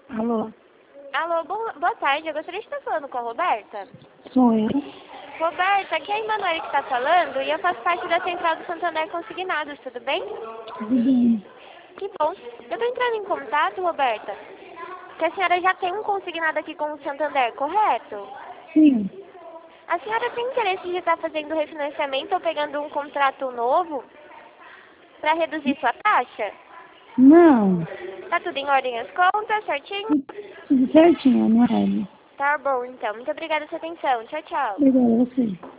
Alô? Alô, boa tarde. Eu gostaria de estar falando com a Roberta. Sou eu. Roberta, aqui é a Emanuele que está falando e eu faço parte da Central do Santander Consignados, tudo bem? Tudo bem. Que bom. Eu estou entrando em contato, Roberta, que a senhora já tem um consignado aqui com o Santander, correto? Sim. A senhora tem interesse de estar fazendo refinanciamento ou pegando um contrato novo para reduzir sua taxa? Não. Tá tudo em ordem as contas, certinho? Tudo certinho, Emanuele. Tá bom, então. Muito obrigada pela sua atenção. Tchau, tchau. Obrigada a você.